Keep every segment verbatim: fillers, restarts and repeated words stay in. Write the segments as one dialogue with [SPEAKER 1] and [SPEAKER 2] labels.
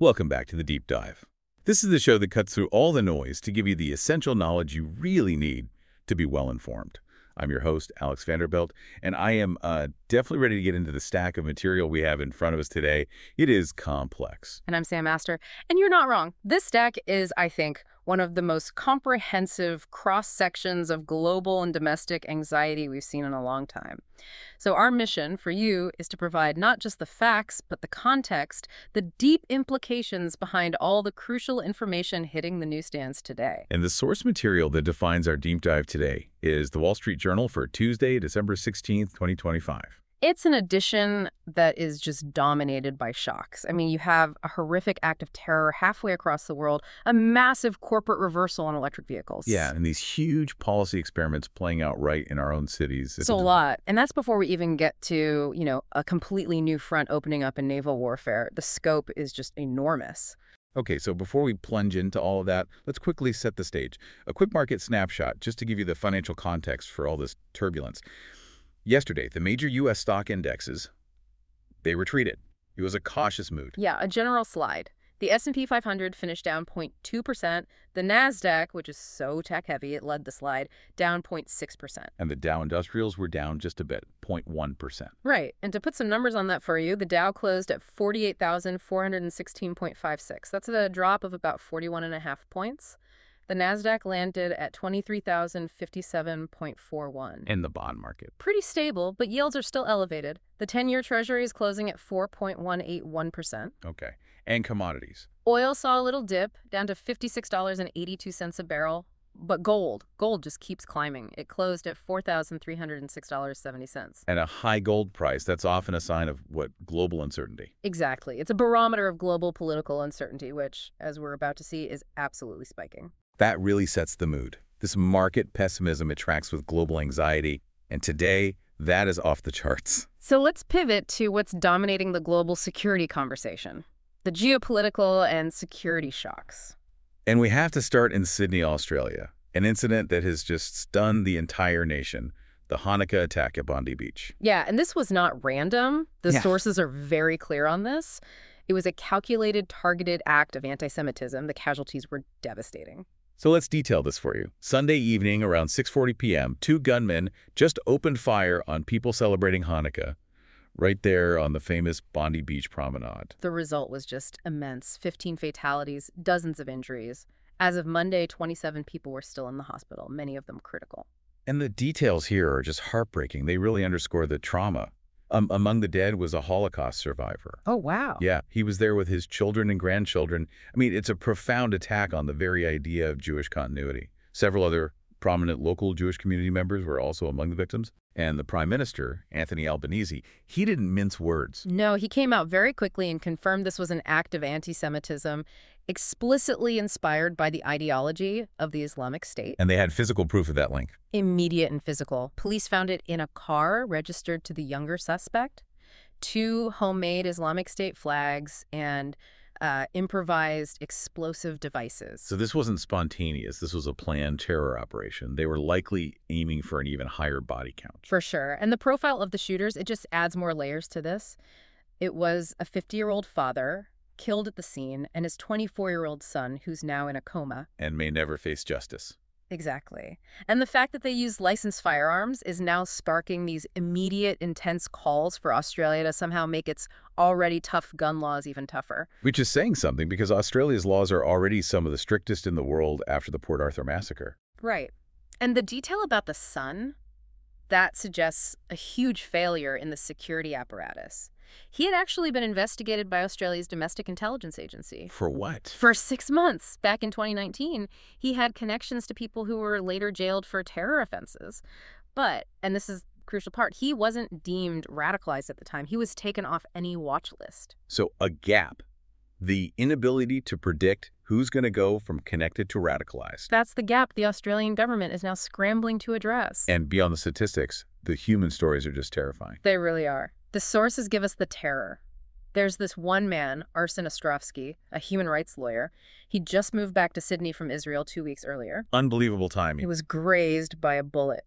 [SPEAKER 1] Welcome back to The Deep Dive. This is the show that cuts through all the noise to give you the essential knowledge you really need to be well-informed. I'm your host, Alex Vanderbilt, and I am uh, definitely ready to get into the stack of material we have in front of us today. It is complex.
[SPEAKER 2] And I'm Sam Master. And you're not wrong. This stack is, I think, one of the most comprehensive cross-sections of global and domestic anxiety we've seen in a long time. So our mission for you is to provide not just the facts, but the context, the deep implications behind all the crucial information hitting the newsstands today.
[SPEAKER 1] And the source material that defines our deep dive today is the Wall Street Journal for Tuesday, December sixteenth, twenty twenty-five.
[SPEAKER 2] It's an edition that is just dominated by shocks. I mean, you have a horrific act of terror halfway across the world, a massive corporate reversal on electric vehicles.
[SPEAKER 1] Yeah, and these huge policy experiments playing out right in our own cities.
[SPEAKER 2] It's a lot. And that's before we even get to, you know, a completely new front opening up in naval warfare. The scope is just enormous.
[SPEAKER 1] Okay, so before we plunge into all of that, let's quickly set the stage. A quick market snapshot, just to give you the financial context for all this turbulence. Yesterday, the major U S stock indexes, they retreated. It was a cautious mood.
[SPEAKER 2] Yeah, a general slide. The S and P five hundred finished down zero point two percent. The NASDAQ, which is so tech-heavy, it led the slide, down zero point six percent.
[SPEAKER 1] And the Dow Industrials were down just a bit, zero point one percent.
[SPEAKER 2] Right. And to put some numbers on that for you, the Dow closed at forty-eight thousand four hundred sixteen point five six. That's a drop of about forty-one and a half points. The NASDAQ landed at twenty-three thousand fifty-seven point four one.
[SPEAKER 1] In the bond market.
[SPEAKER 2] Pretty stable, but yields are still elevated. The ten-year Treasury is closing at four point one eight one percent.
[SPEAKER 1] Okay. And commodities.
[SPEAKER 2] Oil saw a little dip, down to fifty-six dollars and eighty-two cents a barrel. But gold, gold just keeps climbing. It closed at four thousand three hundred six dollars and seventy cents.
[SPEAKER 1] And a high gold price, that's often a sign of, what, global uncertainty.
[SPEAKER 2] Exactly. It's a barometer of global political uncertainty, which, as we're about to see, is absolutely spiking.
[SPEAKER 1] That really sets the mood. This market pessimism attracts with global anxiety, and today, that is off the charts.
[SPEAKER 2] So let's pivot to what's dominating the global security conversation, the geopolitical and security shocks.
[SPEAKER 1] And we have to start in Sydney, Australia, an incident that has just stunned the entire nation, the Hanukkah attack at Bondi Beach.
[SPEAKER 2] Yeah, and this was not random. The
[SPEAKER 1] Yeah.
[SPEAKER 2] sources are very clear on this. It was a calculated, targeted act of anti-Semitism. The casualties were devastating.
[SPEAKER 1] So let's detail this for you. Sunday evening around six forty p m, two gunmen just opened fire on people celebrating Hanukkah right there on the famous Bondi Beach promenade.
[SPEAKER 2] The result was just immense. fifteen fatalities, dozens of injuries. As of Monday, twenty-seven people were still in the hospital, many of them critical.
[SPEAKER 1] And the details here are just heartbreaking. They really underscore the trauma. Um, among the dead was a Holocaust survivor.
[SPEAKER 2] Oh, wow.
[SPEAKER 1] Yeah, he was there with his children and grandchildren. I mean, it's a profound attack on the very idea of Jewish continuity. Several other prominent local Jewish community members were also among the victims. And the Prime Minister, Anthony Albanese, he didn't mince words.
[SPEAKER 2] No, he came out very quickly and confirmed this was an act of anti-Semitism, explicitly inspired by the ideology of the Islamic State.
[SPEAKER 1] And they had physical proof of that link.
[SPEAKER 2] Immediate and physical. Police found it in a car registered to the younger suspect, two homemade Islamic State flags, and uh, improvised explosive devices.
[SPEAKER 1] So this wasn't spontaneous. This was a planned terror operation. They were likely aiming for an even higher body count.
[SPEAKER 2] For sure. And the profile of the shooters, it just adds more layers to this. It was a fifty-year-old father killed at the scene and his twenty-four-year-old son who's now in a coma.
[SPEAKER 1] And may never face justice.
[SPEAKER 2] Exactly. And the fact that they used licensed firearms is now sparking these immediate, intense calls for Australia to somehow make its already tough gun laws even tougher.
[SPEAKER 1] Which is saying something because Australia's laws are already some of the strictest in the world after the Port Arthur massacre.
[SPEAKER 2] Right. And the detail about the son, that suggests a huge failure in the security apparatus. He had actually been investigated by Australia's Domestic Intelligence Agency.
[SPEAKER 1] For what?
[SPEAKER 2] For six months. Back in twenty nineteen, he had connections to people who were later jailed for terror offenses. But, and this is the crucial part, he wasn't deemed radicalized at the time. He was taken off any watch list.
[SPEAKER 1] So a gap. The inability to predict who's going to go from connected to radicalized.
[SPEAKER 2] That's the gap the Australian government is now scrambling to address.
[SPEAKER 1] And beyond the statistics, the human stories are just terrifying.
[SPEAKER 2] They really are. The sources give us the terror. There's this one man, Arsen Ostrovsky, a human rights lawyer. He'd just moved back to Sydney from Israel two weeks earlier.
[SPEAKER 1] Unbelievable timing.
[SPEAKER 2] He was grazed by a bullet.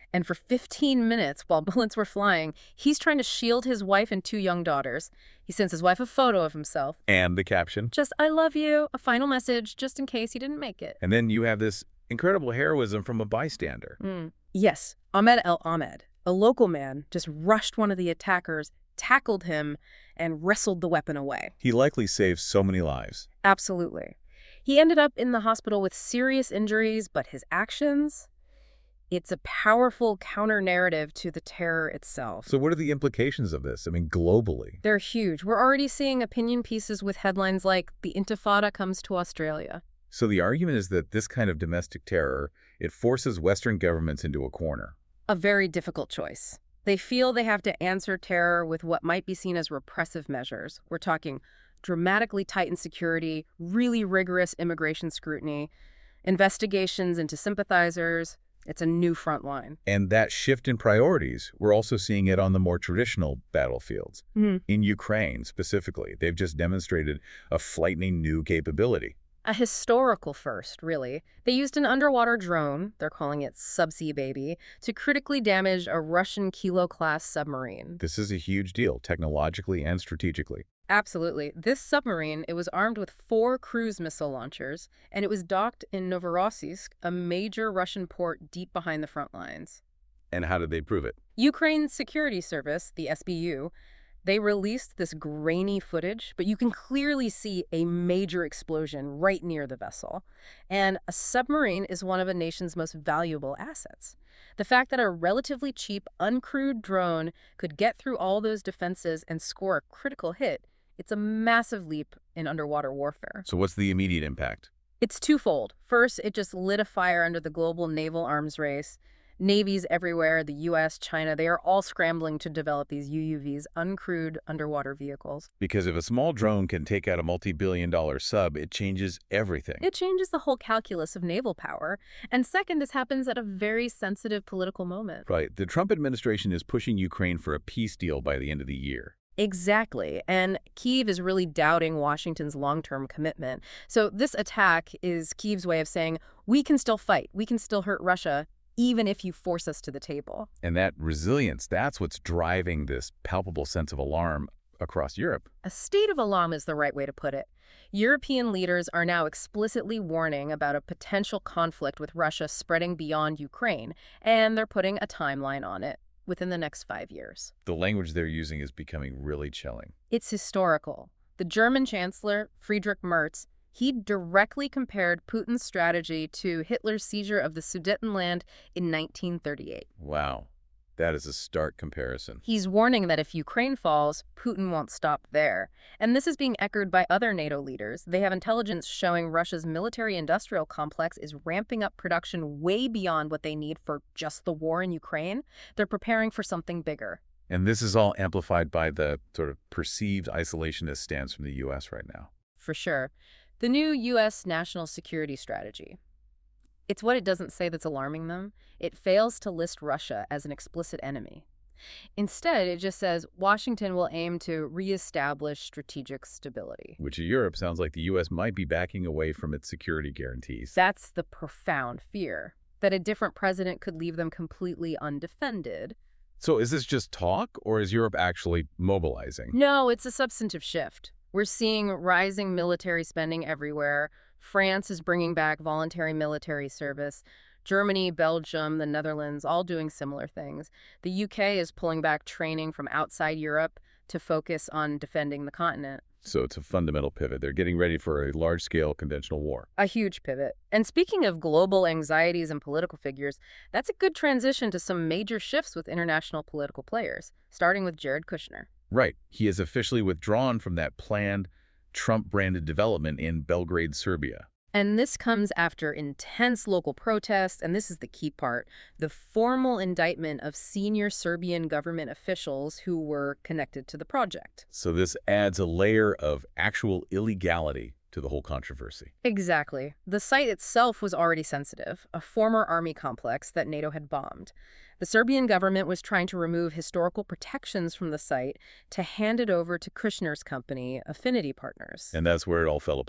[SPEAKER 2] And for fifteen minutes, while bullets were flying, he's trying to shield his wife and two young daughters. He sends his wife a photo of himself.
[SPEAKER 1] And the caption.
[SPEAKER 2] Just, I love you, a final message, just in case he didn't make it.
[SPEAKER 1] And then you have this incredible heroism from a bystander.
[SPEAKER 2] Mm. Yes, Ahmed El Ahmed, a local man, just rushed one of the attackers, tackled him, and wrestled the weapon away.
[SPEAKER 1] He likely saved so many lives.
[SPEAKER 2] Absolutely. He ended up in the hospital with serious injuries, but his actions... It's a powerful counter-narrative to the terror itself.
[SPEAKER 1] So what are the implications of this? I mean, globally.
[SPEAKER 2] They're huge. We're already seeing opinion pieces with headlines like, the Intifada comes to Australia.
[SPEAKER 1] So the argument is that this kind of domestic terror, it forces Western governments into a corner.
[SPEAKER 2] A very difficult choice. They feel they have to answer terror with what might be seen as repressive measures. We're talking dramatically tightened security, really rigorous immigration scrutiny, investigations into sympathizers. It's a new front line.
[SPEAKER 1] And that shift in priorities, we're also seeing it on the more traditional battlefields.
[SPEAKER 2] Mm-hmm.
[SPEAKER 1] In Ukraine, specifically, they've just demonstrated a frightening new capability.
[SPEAKER 2] A historical first, really. They used an underwater drone, they're calling it Subsea Baby, to critically damage a Russian Kilo-class submarine.
[SPEAKER 1] This is a huge deal, technologically and strategically.
[SPEAKER 2] Absolutely. This submarine, it was armed with four cruise missile launchers, and it was docked in Novorossiysk, a major Russian port deep behind the front lines.
[SPEAKER 1] And how did they prove it?
[SPEAKER 2] Ukraine's security service, the S B U, they released this grainy footage, but you can clearly see a major explosion right near the vessel. And a submarine is one of a nation's most valuable assets. The fact that a relatively cheap, uncrewed drone could get through all those defenses and score a critical hit, it's a massive leap in underwater warfare.
[SPEAKER 1] So what's the immediate impact?
[SPEAKER 2] It's twofold. First, it just lit a fire under the global naval arms race. Navies everywhere, the U S, China, they are all scrambling to develop these U U Vs, uncrewed underwater vehicles.
[SPEAKER 1] Because if a small drone can take out a multi-billion dollar sub, it changes everything.
[SPEAKER 2] It changes the whole calculus of naval power. And second, this happens at a very sensitive political moment.
[SPEAKER 1] Right. The Trump administration is pushing Ukraine for a peace deal by the end of the year.
[SPEAKER 2] Exactly. And Kyiv is really doubting Washington's long-term commitment. So this attack is Kyiv's way of saying, we can still fight, we can still hurt Russia, even if you force us to the table.
[SPEAKER 1] And that resilience, that's what's driving this palpable sense of alarm across Europe.
[SPEAKER 2] A state of alarm is the right way to put it. European leaders are now explicitly warning about a potential conflict with Russia spreading beyond Ukraine, and they're putting a timeline on it within the next five years.
[SPEAKER 1] The language they're using is becoming really chilling.
[SPEAKER 2] It's historical. The German Chancellor, Friedrich Merz, he directly compared Putin's strategy to Hitler's seizure of the Sudetenland in nineteen thirty-eight.
[SPEAKER 1] Wow. That is a stark comparison.
[SPEAKER 2] He's warning that if Ukraine falls, Putin won't stop there. And this is being echoed by other NATO leaders. They have intelligence showing Russia's military-industrial complex is ramping up production way beyond what they need for just the war in Ukraine. They're preparing for something bigger.
[SPEAKER 1] And this is all amplified by the sort of perceived isolationist stance from the U S right now.
[SPEAKER 2] For sure. The new U S national security strategy. It's what it doesn't say that's alarming them. It fails to list Russia as an explicit enemy. Instead, it just says Washington will aim to reestablish strategic stability.
[SPEAKER 1] Which to Europe sounds like the U S might be backing away from its security guarantees.
[SPEAKER 2] That's the profound fear, that a different president could leave them completely undefended.
[SPEAKER 1] So is this just talk, or is Europe actually mobilizing?
[SPEAKER 2] No, it's a substantive shift. We're seeing rising military spending everywhere. France is bringing back voluntary military service. Germany, Belgium, the Netherlands, all doing similar things. The U K is pulling back training from outside Europe to focus on defending the continent.
[SPEAKER 1] So it's a fundamental pivot. They're getting ready for a large-scale conventional war.
[SPEAKER 2] A huge pivot. And speaking of global anxieties and political figures, that's a good transition to some major shifts with international political players, starting with Jared Kushner.
[SPEAKER 1] Right. He has officially withdrawn from that planned Trump-branded development in Belgrade, Serbia.
[SPEAKER 2] And this comes after intense local protests, and this is the key part, the formal indictment of senior Serbian government officials who were connected to the project.
[SPEAKER 1] So this adds a layer of actual illegality to the whole controversy.
[SPEAKER 2] Exactly. The site itself was already sensitive, a former army complex that NATO had bombed. The Serbian government was trying to remove historical protections from the site to hand it over to Kushner's company, Affinity Partners.
[SPEAKER 1] And that's where it all fell apart.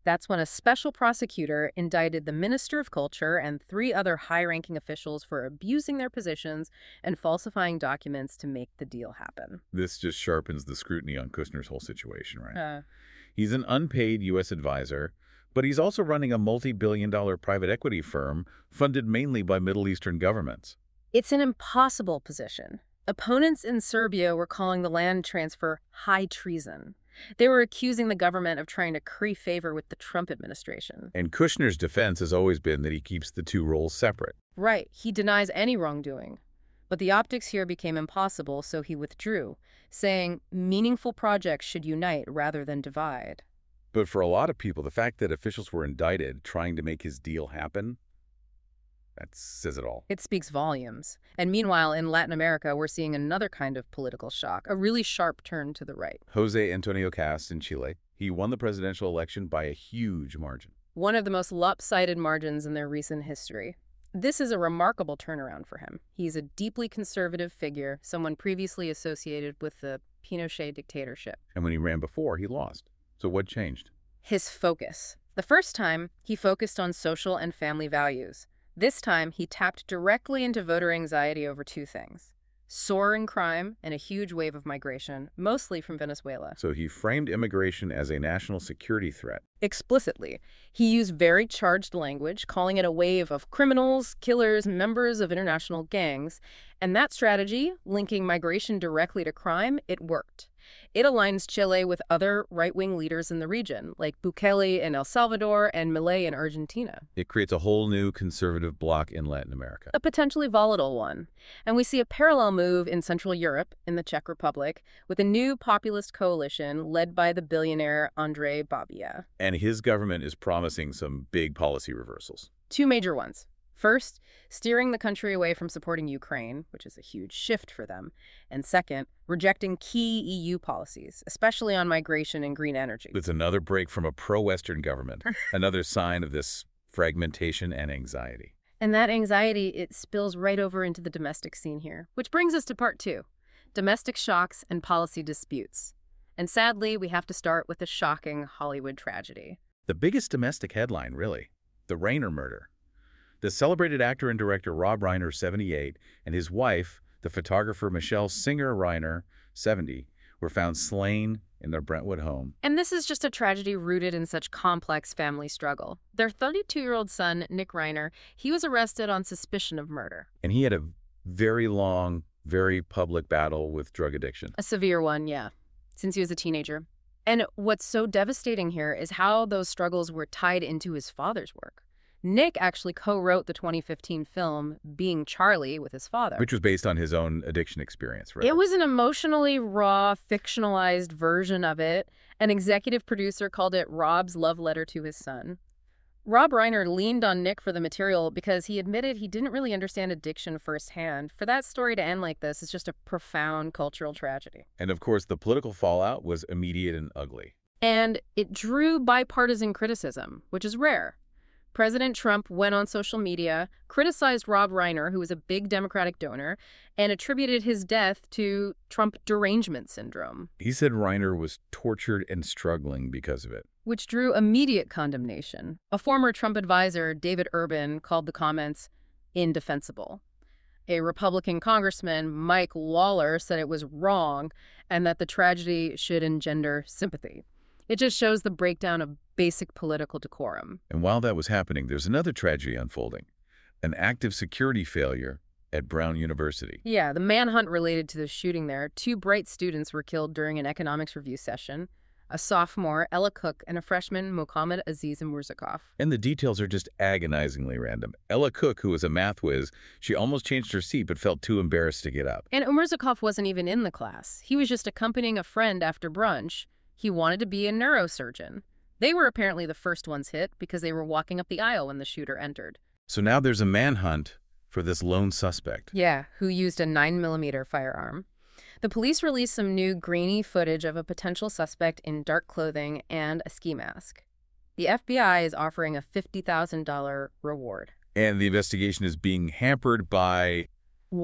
[SPEAKER 2] That's when a special prosecutor indicted the Minister of Culture and three other high-ranking officials for abusing their positions and falsifying documents to make the deal happen.
[SPEAKER 1] This just sharpens the scrutiny on Kushner's whole situation, right?
[SPEAKER 2] Uh,
[SPEAKER 1] He's an unpaid U S advisor, but he's also running a multi-billion dollar private equity firm funded mainly by Middle Eastern governments.
[SPEAKER 2] it's an impossible position. Opponents in Serbia were calling the land transfer high treason. They were accusing the government of trying to curry favor with the Trump administration.
[SPEAKER 1] And Kushner's defense has always been that he keeps the two roles separate.
[SPEAKER 2] Right, he denies any wrongdoing. But the optics here became impossible, so he withdrew, saying meaningful projects should unite rather than divide.
[SPEAKER 1] But for a lot of people, the fact that officials were indicted trying to make his deal happen, that says it all.
[SPEAKER 2] It speaks volumes. And meanwhile, in Latin America, we're seeing another kind of political shock, a really sharp turn to the right.
[SPEAKER 1] Jose Antonio Cast in Chile, he won the presidential election by a huge margin.
[SPEAKER 2] One of the most lopsided margins in their recent history. This is a remarkable turnaround for him. He's a deeply conservative figure, someone previously associated with the Pinochet dictatorship.
[SPEAKER 1] And when he ran before, he lost. So what changed?
[SPEAKER 2] His focus. The first time, he focused on social and family values. This time, he tapped directly into voter anxiety over two things: soaring crime and a huge wave of migration, mostly from Venezuela.
[SPEAKER 1] So he framed immigration as a national security threat.
[SPEAKER 2] Explicitly, he used very charged language, calling it a wave of criminals, killers, members of international gangs. And that strategy, linking migration directly to crime, it worked. It aligns Chile with other right-wing leaders in the region, like Bukele in El Salvador and Milei in Argentina.
[SPEAKER 1] It creates a whole new conservative bloc in Latin America.
[SPEAKER 2] A potentially volatile one. And we see a parallel move in Central Europe, in the Czech Republic, with a new populist coalition led by the billionaire Andrej Babia.
[SPEAKER 1] And his government is promising some big policy reversals.
[SPEAKER 2] Two major ones. First, steering the country away from supporting Ukraine, which is a huge shift for them. And second, rejecting key E U policies, especially on migration and green energy.
[SPEAKER 1] It's another break from a pro-Western government, another sign of this fragmentation and anxiety.
[SPEAKER 2] And that anxiety, it spills right over into the domestic scene here, which brings us to part two, domestic shocks and policy disputes. And sadly, we have to start with a shocking Hollywood tragedy.
[SPEAKER 1] The biggest domestic headline, really, the Reiner murder. The celebrated actor and director Rob Reiner, seventy-eight, and his wife, the photographer Michelle Singer Reiner, seventy, were found slain in their Brentwood home.
[SPEAKER 2] And this is just a tragedy rooted in such complex family struggle. Their thirty-two-year-old son, Nick Reiner, he was arrested on suspicion of murder.
[SPEAKER 1] And he had a very long, very public battle with drug addiction.
[SPEAKER 2] A severe one, yeah, since he was a teenager. And what's so devastating here is how those struggles were tied into his father's work. Nick actually co-wrote the twenty fifteen film Being Charlie with his father.
[SPEAKER 1] Which was based on his own addiction experience, right?
[SPEAKER 2] It was an emotionally raw, fictionalized version of it. An executive producer called it Rob's love letter to his son. Rob Reiner leaned on Nick for the material because he admitted he didn't really understand addiction firsthand. For that story to end like this is just a profound cultural tragedy.
[SPEAKER 1] And of course, the political fallout was immediate and ugly.
[SPEAKER 2] And it drew bipartisan criticism, which is rare. President Trump went on social media, criticized Rob Reiner, who was a big Democratic donor, and attributed his death to Trump derangement syndrome.
[SPEAKER 1] He said Reiner was tortured and struggling because of it,
[SPEAKER 2] which drew immediate condemnation. A former Trump advisor, David Urban, called the comments indefensible. A Republican congressman, Mike Lawler, said it was wrong and that the tragedy should engender sympathy. It just shows the breakdown of basic political decorum.
[SPEAKER 1] And while that was happening, there's another tragedy unfolding, an active security failure at Brown University.
[SPEAKER 2] Yeah, the manhunt related to the shooting there. Two bright students were killed during an economics review session. A sophomore, Ella Cook, and a freshman, Mohammad Aziz Murzakov.
[SPEAKER 1] And the details are just agonizingly random. Ella Cook, who was a math whiz, she almost changed her seat but felt too embarrassed to get up.
[SPEAKER 2] And Murzakov wasn't even in the class. He was just accompanying a friend after brunch. He wanted to be a neurosurgeon. They were apparently the first ones hit because they were walking up the aisle when the shooter entered.
[SPEAKER 1] So now there's a manhunt for this lone suspect.
[SPEAKER 2] Yeah, who used a nine millimeter firearm. The police released some new grainy footage of a potential suspect in dark clothing and a ski mask. The F B I is offering a fifty thousand dollars reward.
[SPEAKER 1] And the investigation is being hampered by...
[SPEAKER 2] What?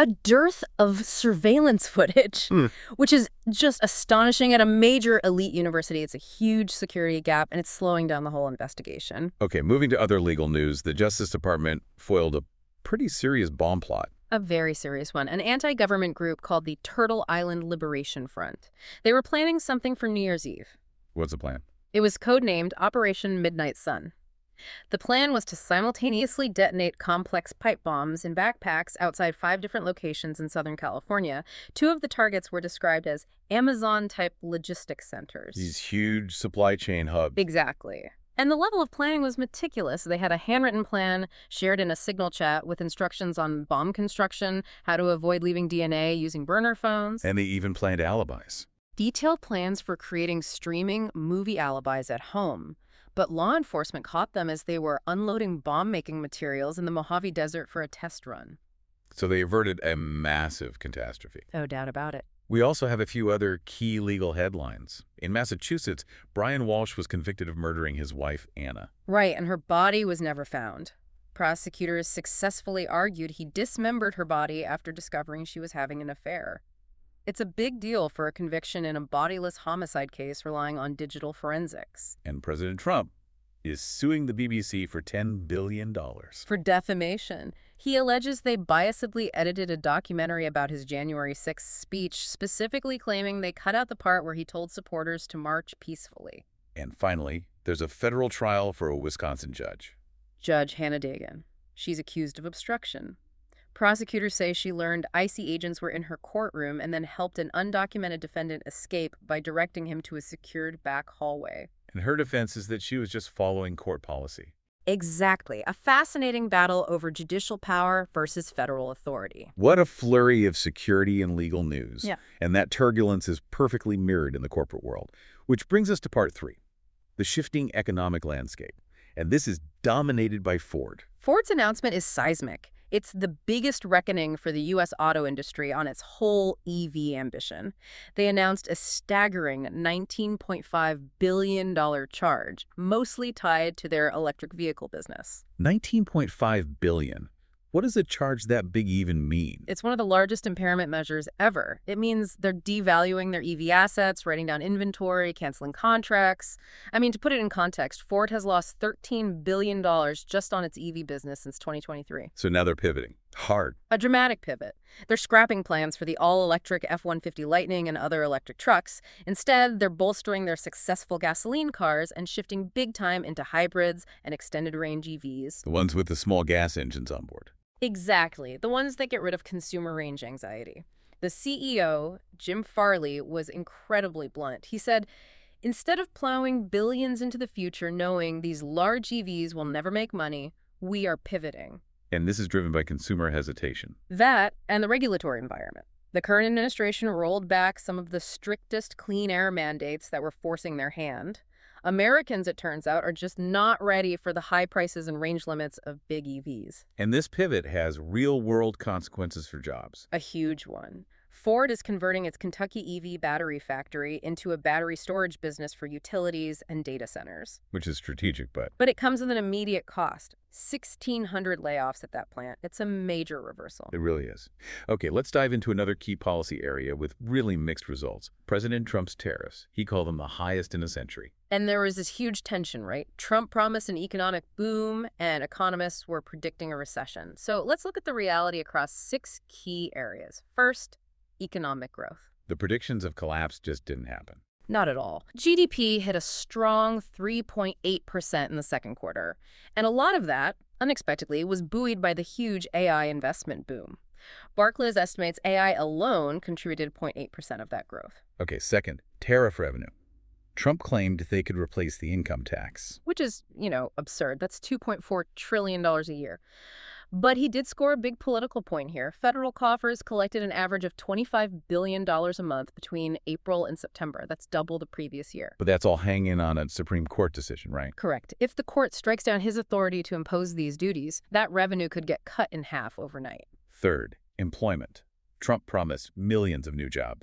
[SPEAKER 2] a dearth of surveillance footage,
[SPEAKER 1] Mm.
[SPEAKER 2] which is just astonishing. At a major elite university, it's a huge security gap, and it's slowing down the whole investigation.
[SPEAKER 1] Okay, moving to other legal news, the Justice Department foiled a pretty serious bomb plot.
[SPEAKER 2] A very serious one. An anti-government group called the Turtle Island Liberation Front. They were planning something for New Year's Eve.
[SPEAKER 1] What's the plan?
[SPEAKER 2] It was codenamed Operation Midnight Sun. The plan was to simultaneously detonate complex pipe bombs in backpacks outside five different locations in Southern California. Two of the targets were described as Amazon-type logistics centers.
[SPEAKER 1] These huge supply chain hubs.
[SPEAKER 2] Exactly. And the level of planning was meticulous. They had a handwritten plan shared in a Signal chat with instructions on bomb construction, how to avoid leaving D N A using burner phones.
[SPEAKER 1] And they even planned alibis.
[SPEAKER 2] Detailed plans for creating streaming movie alibis at home. But law enforcement caught them as they were unloading bomb-making materials in the Mojave Desert for a test run.
[SPEAKER 1] So they averted a massive catastrophe.
[SPEAKER 2] No doubt about it.
[SPEAKER 1] We also have a few other key legal headlines. In Massachusetts, Brian Walsh was convicted of murdering his wife, Anna.
[SPEAKER 2] Right, and her body was never found. Prosecutors successfully argued he dismembered her body after discovering she was having an affair. It's a big deal for a conviction in a bodiless homicide case relying on digital forensics.
[SPEAKER 1] And President Trump is suing the B B C for ten billion dollars.
[SPEAKER 2] For defamation. He alleges they biasedly edited a documentary about his January sixth speech, specifically claiming they cut out the part where he told supporters to march peacefully.
[SPEAKER 1] And finally, there's a federal trial for a Wisconsin judge.
[SPEAKER 2] Judge Hannah Dagan. She's accused of obstruction. Prosecutors say she learned I C E agents were in her courtroom and then helped an undocumented defendant escape by directing him to a secured back hallway.
[SPEAKER 1] And her defense is that she was just following court policy.
[SPEAKER 2] Exactly. A fascinating battle over judicial power versus federal authority.
[SPEAKER 1] What a flurry of security and legal news.
[SPEAKER 2] Yeah.
[SPEAKER 1] And that turbulence is perfectly mirrored in the corporate world. Which brings us to part three, the shifting economic landscape. And this is dominated by Ford.
[SPEAKER 2] Ford's announcement is seismic. It's the biggest reckoning for the U S auto industry on its whole E V ambition. They announced a staggering nineteen point five billion dollars charge, mostly tied to their electric vehicle business.
[SPEAKER 1] nineteen point five billion dollars. What does a charge that big even mean?
[SPEAKER 2] It's one of the largest impairment measures ever. It means they're devaluing their E V assets, writing down inventory, canceling contracts. I mean, to put it in context, Ford has lost thirteen billion dollars just on its E V business since twenty twenty-three.
[SPEAKER 1] So now they're pivoting. Hard.
[SPEAKER 2] A dramatic pivot. They're scrapping plans for the all-electric F one fifty Lightning and other electric trucks. Instead, they're bolstering their successful gasoline cars and shifting big time into hybrids and extended-range E Vs.
[SPEAKER 1] The ones with the small gas engines on board.
[SPEAKER 2] Exactly. The ones that get rid of consumer range anxiety. The C E O, Jim Farley, was incredibly blunt. He said, instead of plowing billions into the future knowing these large E Vs will never make money, we are pivoting.
[SPEAKER 1] And this is driven by consumer hesitation.
[SPEAKER 2] That and the regulatory environment. The current administration rolled back some of the strictest clean air mandates that were forcing their hand. Americans, it turns out, are just not ready for the high prices and range limits of big E Vs.
[SPEAKER 1] And this pivot has real-world consequences for jobs.
[SPEAKER 2] A huge one. Ford is converting its Kentucky E V battery factory into a battery storage business for utilities and data centers.
[SPEAKER 1] Which is strategic, but...
[SPEAKER 2] But it comes with an immediate cost. sixteen hundred layoffs at that plant. It's a major reversal.
[SPEAKER 1] It really is. Okay, let's dive into another key policy area with really mixed results. President Trump's tariffs. He called them the highest in a century.
[SPEAKER 2] And there was this huge tension, right? Trump promised an economic boom, and economists were predicting a recession. So let's look at the reality across six key areas. First, economic growth.
[SPEAKER 1] The predictions of collapse just didn't happen.
[SPEAKER 2] Not at all. G D P hit a strong three point eight percent in the second quarter. And a lot of that, unexpectedly, was buoyed by the huge A I investment boom. Barclays estimates A I alone contributed zero point eight percent of that growth.
[SPEAKER 1] Okay, second, tariff revenue. Trump claimed they could replace the income tax.
[SPEAKER 2] Which is, you know, absurd. That's two point four trillion dollars a year. But he did score a big political point here. Federal coffers collected an average of twenty-five billion dollars a month between April and September. That's double the previous year.
[SPEAKER 1] But that's all hanging on a Supreme Court decision, right?
[SPEAKER 2] Correct. If the court strikes down his authority to impose these duties, that revenue could get cut in half overnight.
[SPEAKER 1] Third, employment. Trump promised millions of new jobs.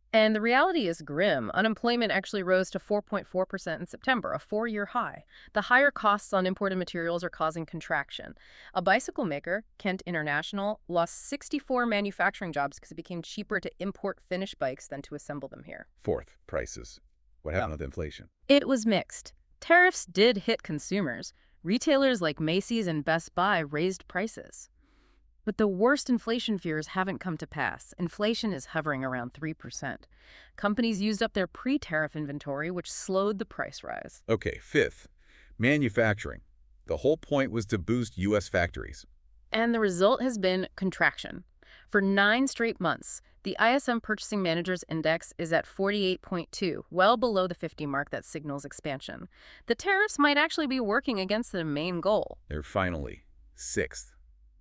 [SPEAKER 2] And the reality is grim. Unemployment actually rose to four point four percent in September, a four-year high. The higher costs on imported materials are causing contraction. A bicycle maker, Kent International, lost sixty-four manufacturing jobs because it became cheaper to import finished bikes than to assemble them here.
[SPEAKER 1] Fourth, prices. What happened with inflation?
[SPEAKER 2] It was mixed. Tariffs did hit consumers. Retailers like Macy's and Best Buy raised prices. But the worst inflation fears haven't come to pass. Inflation is hovering around three percent. Companies used up their pre-tariff inventory, which slowed the price rise.
[SPEAKER 1] Okay, fifth, manufacturing. The whole point was to boost U S factories.
[SPEAKER 2] And the result has been contraction. For nine straight months, the I S M Purchasing Managers Index is at forty-eight point two, well below the fifty mark that signals expansion. The tariffs might actually be working against the main goal.
[SPEAKER 1] They're finally, sixth,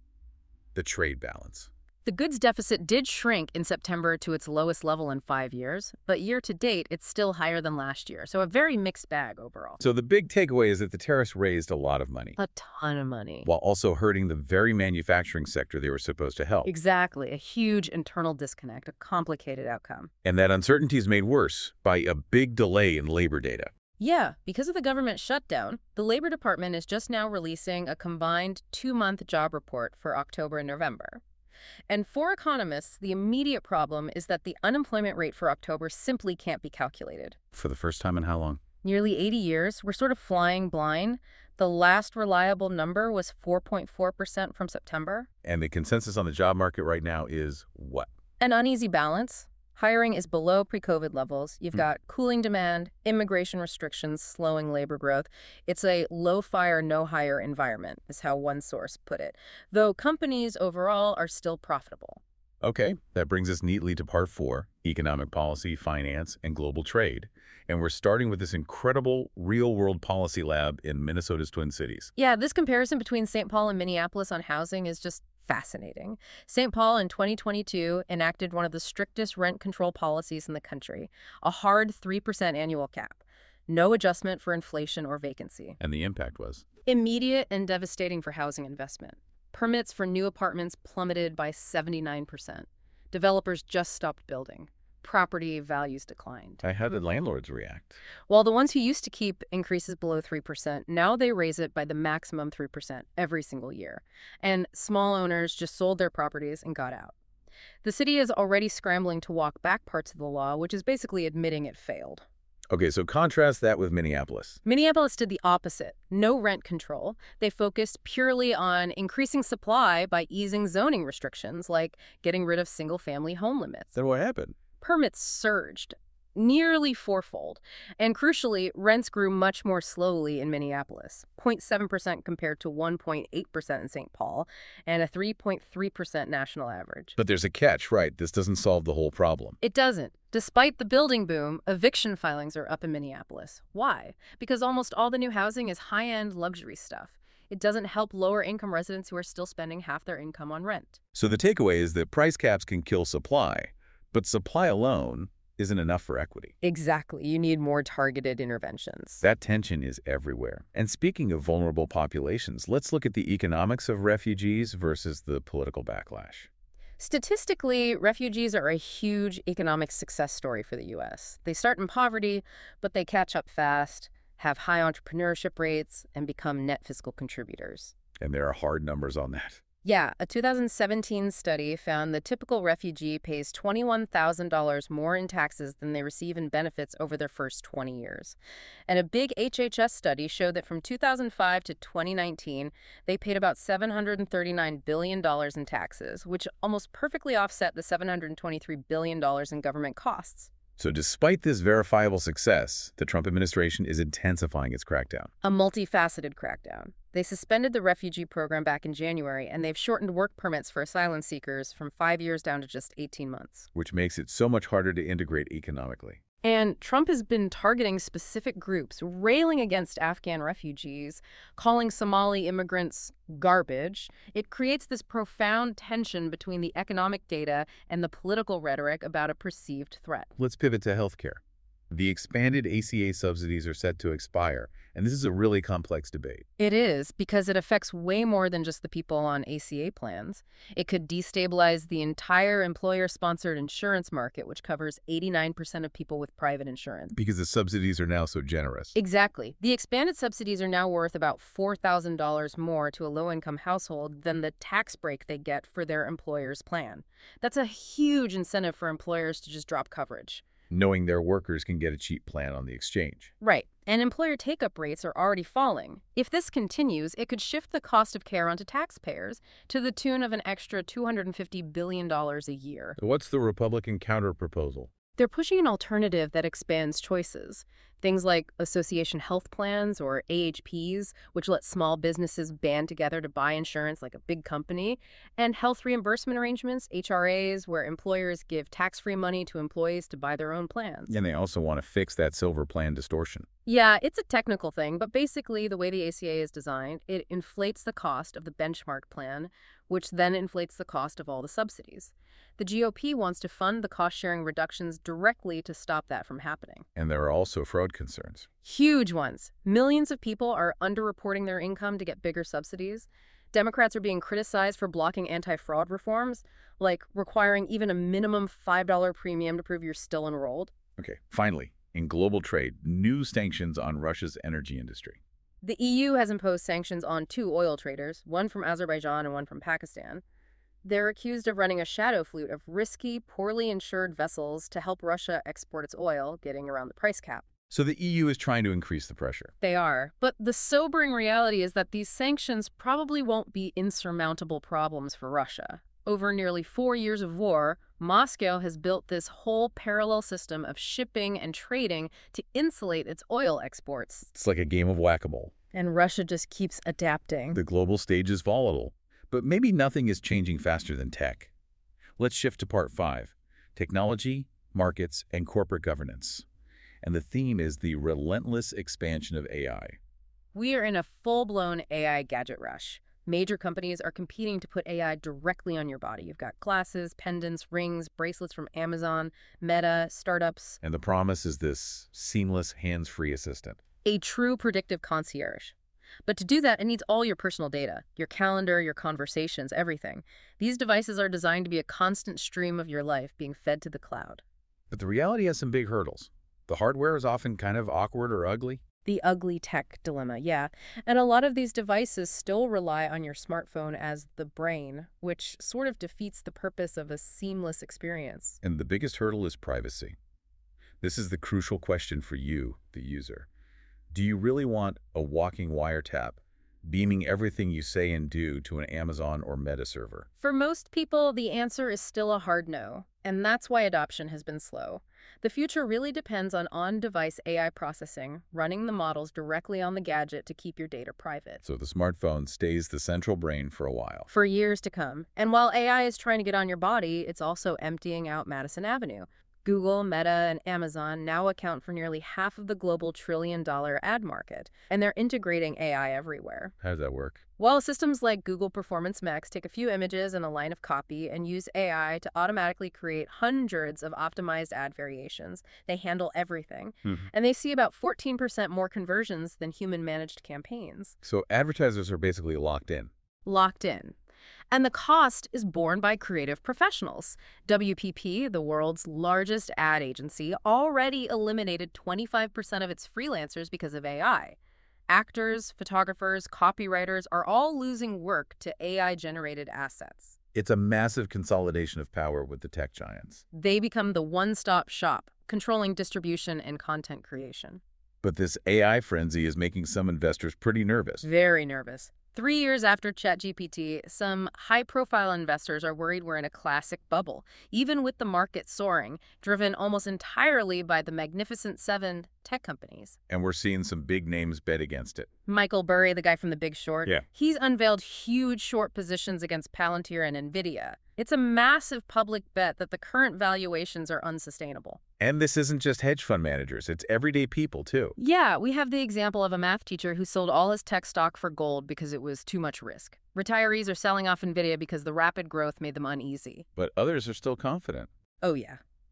[SPEAKER 1] the trade balance.
[SPEAKER 2] The goods deficit did shrink in September to its lowest level in five years, but year to date, it's still higher than last year, so a very mixed bag overall.
[SPEAKER 1] So the big takeaway is that the tariffs raised a lot of money,
[SPEAKER 2] A ton of money.
[SPEAKER 1] while also hurting the very manufacturing sector they were supposed to help.
[SPEAKER 2] Exactly. A huge internal disconnect, a complicated outcome.
[SPEAKER 1] And that uncertainty is made worse by a big delay in labor data.
[SPEAKER 2] Yeah, because of the government shutdown, the Labor Department is just now releasing a combined two-month job report for October and November. And for economists, the immediate problem is that the unemployment rate for October simply can't be calculated.
[SPEAKER 1] For the first time in how long?
[SPEAKER 2] Nearly eighty years, we're sort of flying blind. The last reliable number was four point four percent from September.
[SPEAKER 1] And the consensus on the job market right now is what?
[SPEAKER 2] An uneasy balance. Hiring is below pre-COVID levels. You've got cooling demand, immigration restrictions, slowing labor growth. It's a low-fire, no-hire environment, is how one source put it, though companies overall are still profitable.
[SPEAKER 1] Okay, that brings us neatly to part four, economic policy, finance, and global trade. And we're starting with this incredible real-world policy lab in Minnesota's Twin Cities.
[SPEAKER 2] Yeah, this comparison between Saint Paul and Minneapolis on housing is just fascinating. Saint Paul in twenty twenty-two enacted one of the strictest rent control policies in the country, a hard three percent annual cap. No adjustment for inflation or vacancy.
[SPEAKER 1] And the impact was?
[SPEAKER 2] Immediate and devastating for housing investment. Permits for new apartments plummeted by seventy-nine percent. Developers just stopped building. Property values declined.
[SPEAKER 1] How did landlords react?
[SPEAKER 2] While the ones who used to keep increases below three percent, now they raise it by the maximum three percent every single year. And small owners just sold their properties and got out. The city is already scrambling to walk back parts of the law, which is basically admitting it failed.
[SPEAKER 1] Okay, so contrast that with Minneapolis.
[SPEAKER 2] Minneapolis did the opposite. No rent control. They focused purely on increasing supply by easing zoning restrictions, like getting rid of single-family home limits.
[SPEAKER 1] Then what happened?
[SPEAKER 2] Permits surged, nearly fourfold. And crucially, rents grew much more slowly in Minneapolis, zero point seven percent compared to one point eight percent in Saint Paul, and a three point three percent national average.
[SPEAKER 1] But there's a catch, right? This doesn't solve the whole problem.
[SPEAKER 2] It doesn't. Despite the building boom, eviction filings are up in Minneapolis. Why? Because almost all the new housing is high-end luxury stuff. It doesn't help lower-income residents who are still spending half their income on rent.
[SPEAKER 1] So the takeaway is that price caps can kill supply, but supply alone isn't enough for equity.
[SPEAKER 2] Exactly. You need more targeted interventions.
[SPEAKER 1] That tension is everywhere. And speaking of vulnerable populations, let's look at the economics of refugees versus the political backlash.
[SPEAKER 2] Statistically, refugees are a huge economic success story for the U S. They start in poverty, but they catch up fast, have high entrepreneurship rates, and become net fiscal contributors.
[SPEAKER 1] And there are hard numbers on that.
[SPEAKER 2] Yeah, a two thousand seventeen study found the typical refugee pays twenty-one thousand dollars more in taxes than they receive in benefits over their first twenty years. And a big H H S study showed that from two thousand five to twenty nineteen, they paid about seven hundred thirty-nine billion dollars in taxes, which almost perfectly offset the seven hundred twenty-three billion dollars in government costs.
[SPEAKER 1] So despite this verifiable success, the Trump administration is intensifying its crackdown.
[SPEAKER 2] A multifaceted crackdown. They suspended the refugee program back in January, and they've shortened work permits for asylum seekers from five years down to just eighteen months.
[SPEAKER 1] Which makes it so much harder to integrate economically.
[SPEAKER 2] And Trump has been targeting specific groups, railing against Afghan refugees, calling Somali immigrants garbage. It creates this profound tension between the economic data and the political rhetoric about a perceived threat.
[SPEAKER 1] Let's pivot to healthcare. The expanded A C A subsidies are set to expire, and this is a really complex debate.
[SPEAKER 2] It is, because it affects way more than just the people on A C A plans. It could destabilize the entire employer-sponsored insurance market, which covers eighty-nine percent of people with private insurance.
[SPEAKER 1] Because the subsidies are now so generous.
[SPEAKER 2] Exactly. The expanded subsidies are now worth about four thousand dollars more to a low-income household than the tax break they get for their employer's plan. That's a huge incentive for employers to just drop coverage.
[SPEAKER 1] Knowing their workers can get a cheap plan on the exchange.
[SPEAKER 2] Right. And employer take-up rates are already falling. If this continues, it could shift the cost of care onto taxpayers to the tune of an extra two hundred fifty billion dollars a year.
[SPEAKER 1] What's the Republican counterproposal?
[SPEAKER 2] They're pushing an alternative that expands choices. Things like association health plans or A H Ps, which let small businesses band together to buy insurance like a big company, and health reimbursement arrangements, H R As, where employers give tax-free money to employees to buy their own plans.
[SPEAKER 1] And they also want to fix that silver plan distortion.
[SPEAKER 2] Yeah, it's a technical thing, but basically the way the A C A is designed, it inflates the cost of the benchmark plan, which then inflates the cost of all the subsidies. The G O P wants to fund the cost-sharing reductions directly to stop that from happening.
[SPEAKER 1] And there are also fraud concerns.
[SPEAKER 2] Huge ones. Millions of people are underreporting their income to get bigger subsidies. Democrats are being criticized for blocking anti-fraud reforms, like requiring even a minimum five dollar premium to prove you're still enrolled.
[SPEAKER 1] Okay, finally, in global trade, new sanctions on Russia's energy industry.
[SPEAKER 2] The E U has imposed sanctions on two oil traders, one from Azerbaijan and one from Pakistan. They're accused of running a shadow fleet of risky, poorly insured vessels to help Russia export its oil, getting around the price cap.
[SPEAKER 1] So the E U is trying to increase the pressure.
[SPEAKER 2] They are. But the sobering reality is that these sanctions probably won't be insurmountable problems for Russia. Over nearly four years of war, Moscow has built this whole parallel system of shipping and trading to insulate its oil exports.
[SPEAKER 1] It's like a game of whack-a-mole.
[SPEAKER 2] And Russia just keeps adapting.
[SPEAKER 1] The global stage is volatile, but maybe nothing is changing faster than tech. Let's shift to part five, technology, markets, and corporate governance. And the theme is the relentless expansion of A I.
[SPEAKER 2] We are in a full-blown A I gadget rush. Major companies are competing to put A I directly on your body. You've got glasses, pendants, rings, bracelets from Amazon, Meta, startups.
[SPEAKER 1] And the promise is this seamless, hands-free assistant.
[SPEAKER 2] A true predictive concierge. But to do that, it needs all your personal data, your calendar, your conversations, everything. These devices are designed to be a constant stream of your life being fed to the cloud.
[SPEAKER 1] But the reality has some big hurdles. The hardware is often kind of awkward or ugly.
[SPEAKER 2] The ugly tech dilemma, yeah. And a lot of these devices still rely on your smartphone as the brain, which sort of defeats the purpose of a seamless experience.
[SPEAKER 1] And the biggest hurdle is privacy. This is the crucial question for you, the user. Do you really want a walking wiretap, beaming everything you say and do to an Amazon or Meta server?
[SPEAKER 2] For most people, the answer is still a hard no, and that's why adoption has been slow. The future really depends on on-device A I processing, running the models directly on the gadget to keep your data private.
[SPEAKER 1] So the smartphone stays the central brain for a while.
[SPEAKER 2] For years to come. And while A I is trying to get on your body, it's also emptying out Madison Avenue. Google, Meta, and Amazon now account for nearly half of the global trillion-dollar ad market, and they're integrating A I everywhere.
[SPEAKER 1] How does that work?
[SPEAKER 2] Well, systems like Google Performance Max take a few images and a line of copy and use A I to automatically create hundreds of optimized ad variations. They handle everything,
[SPEAKER 1] Mm-hmm.
[SPEAKER 2] and they see about fourteen percent more conversions than human-managed campaigns.
[SPEAKER 1] So advertisers are basically locked in.
[SPEAKER 2] Locked in. And the cost is borne by creative professionals. W P P, the world's largest ad agency, already eliminated twenty-five percent of its freelancers because of A I. Actors, photographers, copywriters are all losing work to A I-generated assets.
[SPEAKER 1] It's a massive consolidation of power with the tech giants.
[SPEAKER 2] They become the one-stop shop, controlling distribution and content creation.
[SPEAKER 1] But this A I frenzy is making some investors pretty nervous.
[SPEAKER 2] Very nervous. Three years after ChatGPT, some high-profile investors are worried we're in a classic bubble, even with the market soaring, driven almost entirely by the Magnificent Seven tech companies.
[SPEAKER 1] And we're seeing some big names bet against it.
[SPEAKER 2] Michael Burry, the guy from The Big Short,
[SPEAKER 1] Yeah.
[SPEAKER 2] he's unveiled huge short positions against Palantir and NVIDIA. It's a massive public bet that the current valuations are unsustainable.
[SPEAKER 1] And this isn't just hedge fund managers, it's everyday people too.
[SPEAKER 2] Yeah, we have the example of a math teacher who sold all his tech stock for gold because it was too much risk. Retirees are selling off NVIDIA because the rapid growth made them uneasy.
[SPEAKER 1] But others are still confident.
[SPEAKER 2] Oh yeah.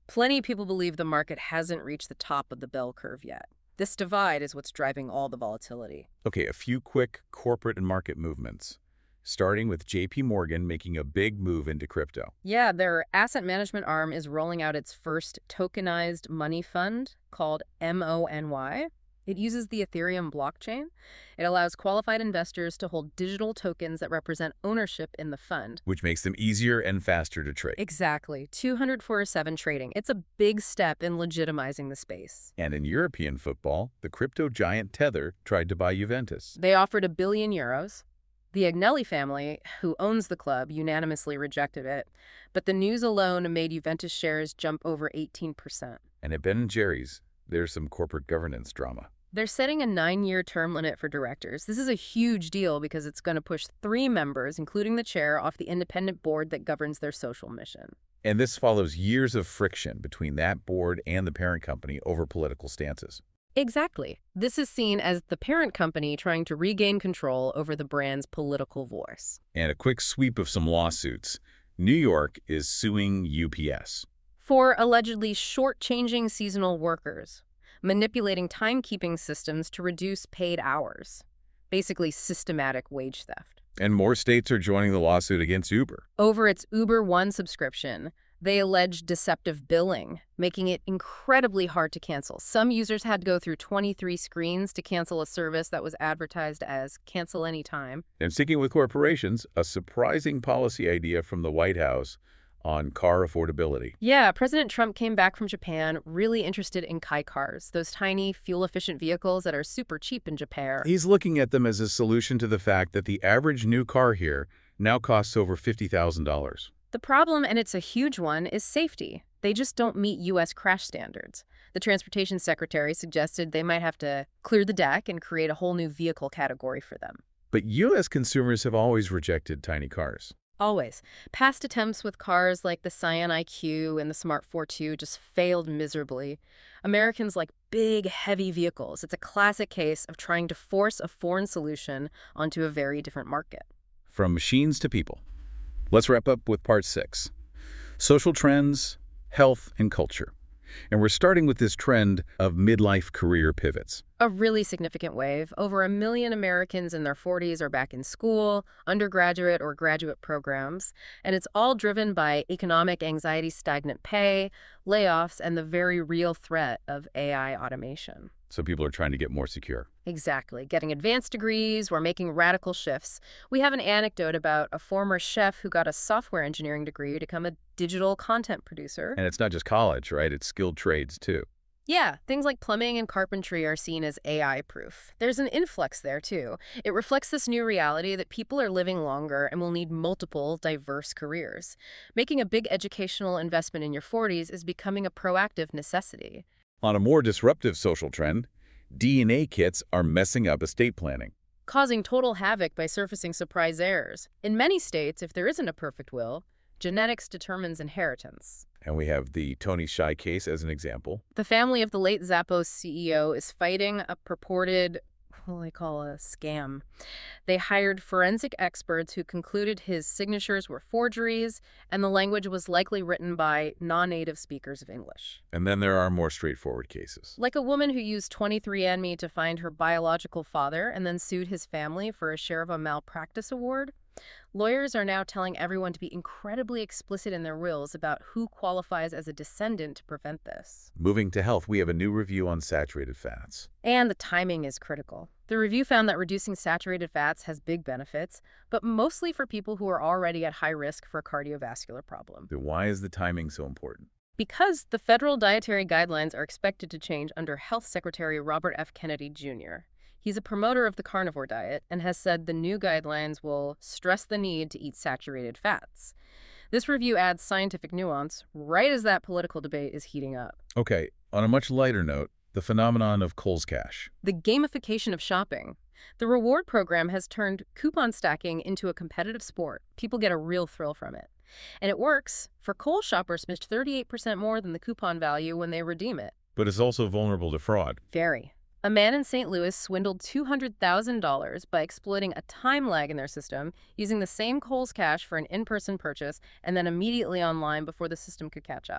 [SPEAKER 2] Plenty of people believe the market hasn't reached the top of the bell curve yet. This divide is what's driving all the volatility.
[SPEAKER 1] Okay, a few quick corporate and market movements, starting with J P Morgan making a big move into crypto.
[SPEAKER 2] Yeah, their asset management arm is rolling out its first tokenized money fund called M O N Y. It uses the Ethereum blockchain. It allows qualified investors to hold digital tokens that represent ownership in the fund.
[SPEAKER 1] Which makes them easier and faster to trade.
[SPEAKER 2] Exactly. two hundred four seven trading. It's a big step in legitimizing the space.
[SPEAKER 1] And in European football, the crypto giant Tether tried to buy Juventus.
[SPEAKER 2] They offered a billion euros. The Agnelli family, who owns the club, unanimously rejected it. But the news alone made Juventus shares jump over eighteen percent.
[SPEAKER 1] And at Ben and Jerry's, there's some corporate governance drama.
[SPEAKER 2] They're setting a nine-year term limit for directors. This is a huge deal because it's going to push three members, including the chair, off the independent board that governs their social mission.
[SPEAKER 1] And this follows years of friction between that board and the parent company over political stances.
[SPEAKER 2] Exactly. This is seen as the parent company trying to regain control over the brand's political voice.
[SPEAKER 1] And a quick sweep of some lawsuits. New York is suing U P S
[SPEAKER 2] for allegedly shortchanging seasonal workers, manipulating timekeeping systems to reduce paid hours, basically systematic wage theft.
[SPEAKER 1] And more states are joining the lawsuit against Uber.
[SPEAKER 2] Over its Uber One subscription, they allege deceptive billing, making it incredibly hard to cancel. Some users had to go through twenty-three screens to cancel a service that was advertised as cancel anytime.
[SPEAKER 1] And sticking with corporations, a surprising policy idea from the White House on car affordability.
[SPEAKER 2] Yeah, President Trump came back from Japan really interested in Kai cars, those tiny, fuel-efficient vehicles that are super cheap in Japan.
[SPEAKER 1] He's looking at them as a solution to the fact that the average new car here now costs over fifty thousand dollars.
[SPEAKER 2] The problem, and it's a huge one, is safety. They just don't meet U S crash standards. The Transportation Secretary suggested they might have to clear the deck and create a whole new vehicle category for them.
[SPEAKER 1] But U S consumers have always rejected tiny cars.
[SPEAKER 2] Always. Past attempts with cars like the Scion I Q and the Smart Fortwo two just failed miserably. Americans like big, heavy vehicles. It's a classic case of trying to force a foreign solution onto a very different market.
[SPEAKER 1] From machines to people. Let's wrap up with part six. Social trends, health, and culture. And we're starting with this trend of midlife career pivots.
[SPEAKER 2] A really significant wave. Over a million Americans in their forties are back in school, undergraduate or graduate programs, and it's all driven by economic anxiety, stagnant pay, layoffs, and the very real threat of A I automation.
[SPEAKER 1] So people are trying to get more secure.
[SPEAKER 2] Exactly. Getting advanced degrees, we're making radical shifts. We have an anecdote about a former chef who got a software engineering degree to become a digital content producer.
[SPEAKER 1] And it's not just college, right? It's skilled trades, too.
[SPEAKER 2] Yeah, things like plumbing and carpentry are seen as A I-proof. There's an influx there, too. It reflects this new reality that people are living longer and will need multiple, diverse careers. Making a big educational investment in your forties is becoming a proactive necessity.
[SPEAKER 1] On a more disruptive social trend, D N A kits are messing up estate planning,
[SPEAKER 2] causing total havoc by surfacing surprise errors. In many states, if there isn't a perfect will, genetics determines inheritance.
[SPEAKER 1] And we have the Tony Hsieh case as an example.
[SPEAKER 2] The family of the late Zappos C E O is fighting a purported, what do they call a scam. They hired forensic experts who concluded his signatures were forgeries, and the language was likely written by non-native speakers of English.
[SPEAKER 1] And then there are more straightforward cases.
[SPEAKER 2] Like a woman who used twenty-three and me to find her biological father and then sued his family for a share of a malpractice award. Lawyers are now telling everyone to be incredibly explicit in their wills about who qualifies as a descendant to prevent this.
[SPEAKER 1] Moving to health, we have a new review on saturated fats.
[SPEAKER 2] And the timing is critical. The review found that reducing saturated fats has big benefits, but mostly for people who are already at high risk for a cardiovascular problem.
[SPEAKER 1] Then why is the timing so important?
[SPEAKER 2] Because the federal dietary guidelines are expected to change under Health Secretary Robert F. Kennedy, Junior He's a promoter of the carnivore diet and has said the new guidelines will stress the need to eat saturated fats. This review adds scientific nuance right as that political debate is heating up.
[SPEAKER 1] Okay, on a much lighter note, the phenomenon of Kohl's Cash.
[SPEAKER 2] The gamification of shopping. The reward program has turned coupon stacking into a competitive sport. People get a real thrill from it. And it works. For Kohl's shoppers, spend thirty-eight percent more than the coupon value when they redeem it.
[SPEAKER 1] But it's also vulnerable to fraud.
[SPEAKER 2] Very. A man in Saint Louis swindled two hundred thousand dollars by exploiting a time lag in their system, using the same Kohl's Cash for an in-person purchase and then immediately online before the system could catch up.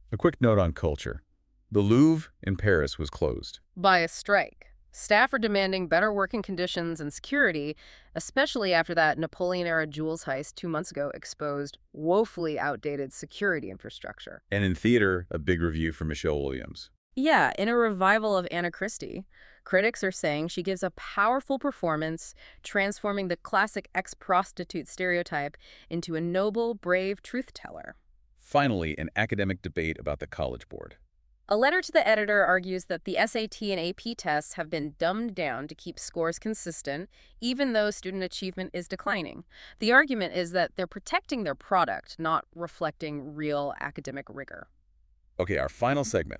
[SPEAKER 1] A quick note on culture. The Louvre in Paris was closed.
[SPEAKER 2] By a strike. Staff are demanding better working conditions and security, especially after that Napoleon-era jewels heist two months ago exposed woefully outdated security infrastructure.
[SPEAKER 1] And in theater, a big review from Michelle Williams.
[SPEAKER 2] Yeah, in a revival of Anna Christie, critics are saying she gives a powerful performance, transforming the classic ex-prostitute stereotype into a noble, brave truth-teller.
[SPEAKER 1] Finally, an academic debate about the College Board.
[SPEAKER 2] A letter to the editor argues that the S A T and A P tests have been dumbed down to keep scores consistent, even though student achievement is declining. The argument is that they're protecting their product, not reflecting real academic rigor.
[SPEAKER 1] Okay, our final segment,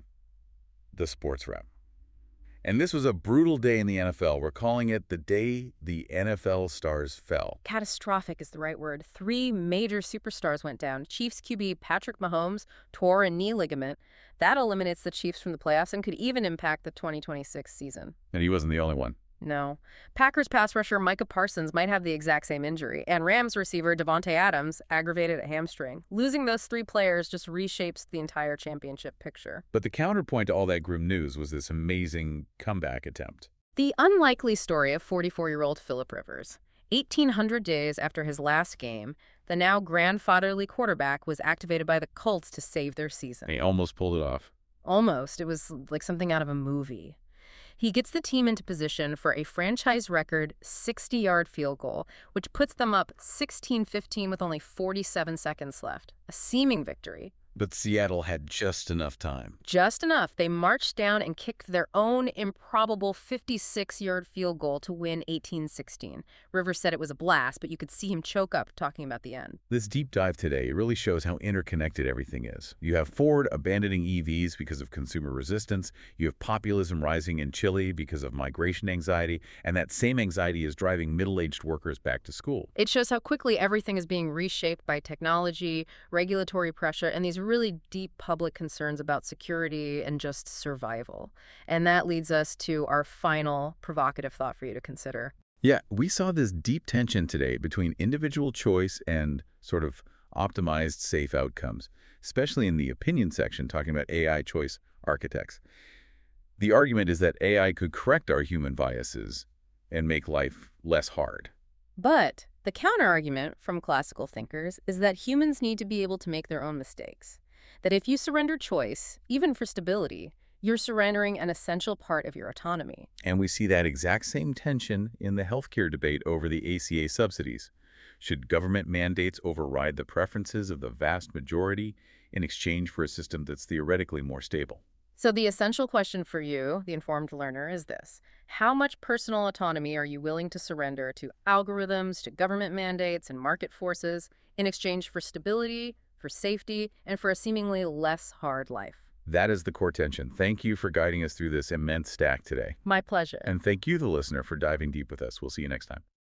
[SPEAKER 1] the sports wrap. And this was a brutal day in the N F L. We're calling it the day the N F L stars fell.
[SPEAKER 2] Catastrophic is the right word. Three major superstars went down. Chiefs Q B Patrick Mahomes tore a knee ligament. That eliminates the Chiefs from the playoffs and could even impact the twenty twenty-six season.
[SPEAKER 1] And he wasn't the only one.
[SPEAKER 2] No. Packers pass rusher Micah Parsons might have the exact same injury, and Rams receiver Devontae Adams aggravated a hamstring. Losing those three players just reshapes the entire championship picture.
[SPEAKER 1] But the counterpoint to all that grim news was this amazing comeback attempt.
[SPEAKER 2] The unlikely story of forty-four-year-old Philip Rivers. eighteen hundred days after his last game, the now grandfatherly quarterback was activated by the Colts to save their season.
[SPEAKER 1] He almost pulled it off.
[SPEAKER 2] Almost. It was like something out of a movie. He gets the team into position for a franchise record sixty-yard field goal, which puts them up sixteen fifteen with only forty-seven seconds left. A seeming victory.
[SPEAKER 1] But Seattle had just enough time.
[SPEAKER 2] Just enough. They marched down and kicked their own improbable fifty-six-yard field goal to win eighteen sixteen. Rivers said it was a blast, but you could see him choke up talking about the end.
[SPEAKER 1] This deep dive today really shows how interconnected everything is. You have Ford abandoning E Vs because of consumer resistance. You have populism rising in Chile because of migration anxiety. And that same anxiety is driving middle-aged workers back to school.
[SPEAKER 2] It shows how quickly everything is being reshaped by technology, regulatory pressure, and these really deep public concerns about security and just survival. And that leads us to our final provocative thought for you to consider.
[SPEAKER 1] Yeah, we saw this deep tension today between individual choice and sort of optimized safe outcomes, especially in the opinion section talking about A I choice architects. The argument is that A I could correct our human biases and make life less hard.
[SPEAKER 2] But the counterargument from classical thinkers is that humans need to be able to make their own mistakes. That if you surrender choice, even for stability, you're surrendering an essential part of your autonomy.
[SPEAKER 1] And we see that exact same tension in the healthcare debate over the A C A subsidies. Should government mandates override the preferences of the vast majority in exchange for a system that's theoretically more stable?
[SPEAKER 2] So the essential question for you, the informed learner, is this. How much personal autonomy are you willing to surrender to algorithms, to government mandates, and market forces in exchange for stability, for safety, and for a seemingly less hard life?
[SPEAKER 1] That is the core tension. Thank you for guiding us through this immense stack today.
[SPEAKER 2] My pleasure.
[SPEAKER 1] And thank you, the listener, for diving deep with us. We'll see you next time.